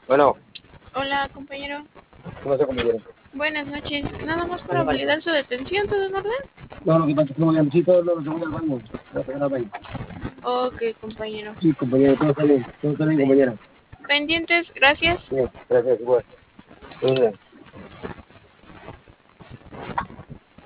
Bueno, Hola, compañero. ¿cómo se compañero? Buenas noches. Nada más para validar su detención, ¿todo en orden? No, lo que pasa es que no necesito lo que voy al baño. Voy al baño. Ok, compañero. Sí, compañero, todo está bien, compañera. Pendientes, gracias. Bien, gracias, igual. Todo bien.